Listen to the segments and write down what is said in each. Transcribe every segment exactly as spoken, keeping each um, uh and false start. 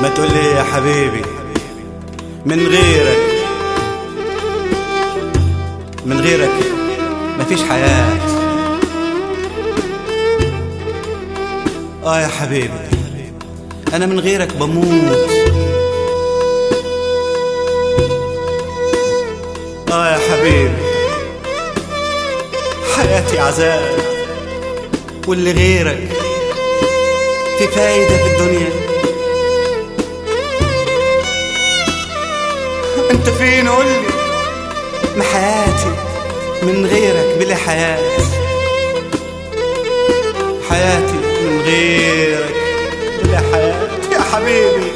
ما تقول لي يا حبيبي من غيرك من غيرك مفيش حياة. اه يا حبيبي انا من غيرك بموت. اه يا حبيبي حياتي عذاب، واللي غيرك في فايدة في الدنيا. انت فين قولي؟ ما حياتي من غيرك بلا حياة، حياتي من غيرك بلا حياة يا حبيبي.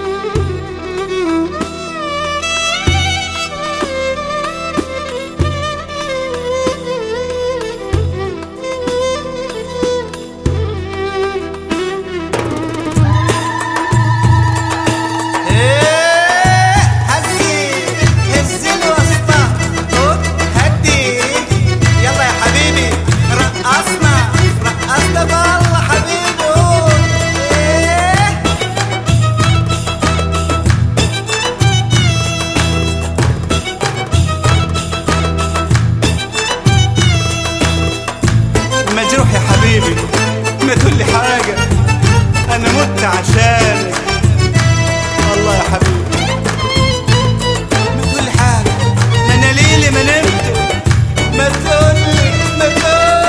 مجروح يا حبيبي ما تقولي حاجة، أنا مت عشانك. الله يا حبيبي ما تقولي حاجة، ما أنا ليلي ما نمت. ما تقولي ما تقولي